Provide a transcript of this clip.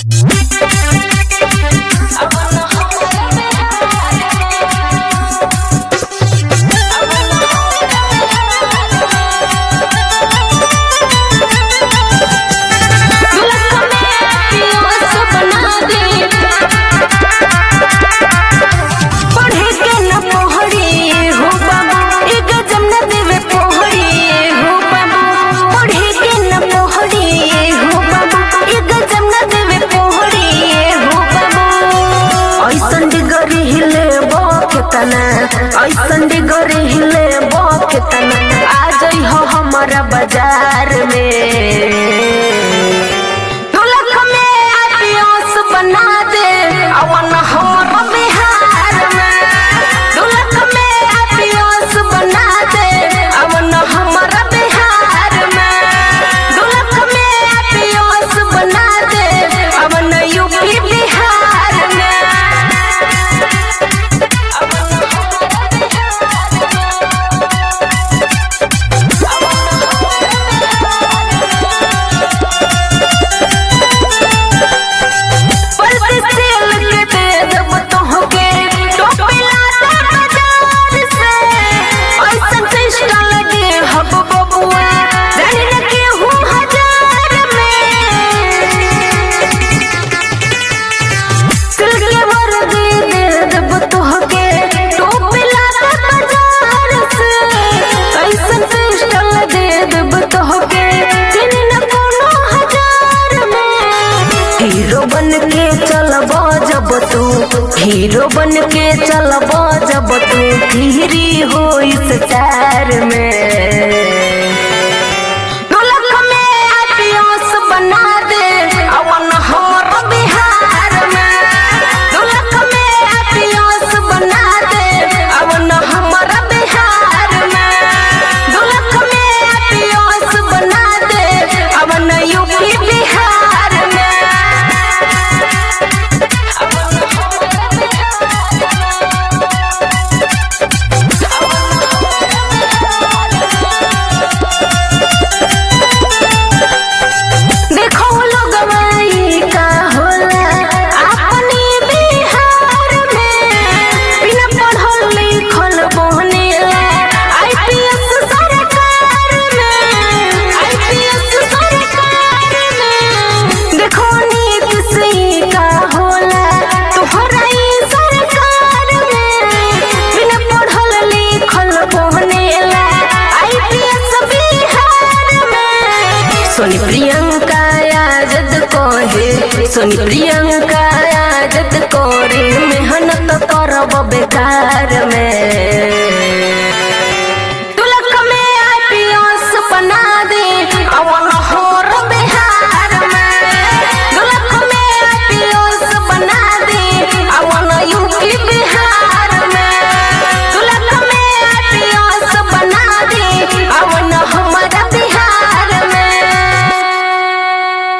ऐसन डिगरी हिले बकेतना आ जई हो हमारा बाजार में ढोलक में आपियोस बना दे अवन हमारा बिहार में ढोलक में आपियोस बना दे अवन हमारा बिहार में ढोलक में आपियोस बना दे अवन यूपी बिहार में। हीरो बन के चलब जब तू गिरी हो इस चार में ढोलक में आपियोस बना दे अवन हमारा बिहार में ढोलक में आपियोस बना दे अवन हमारा बिहार में ढोलक में आपियोस बना दे अवन यूपी बिहार में। सोनी प्रियंका आजद कोरे मेहनत करब बेकार में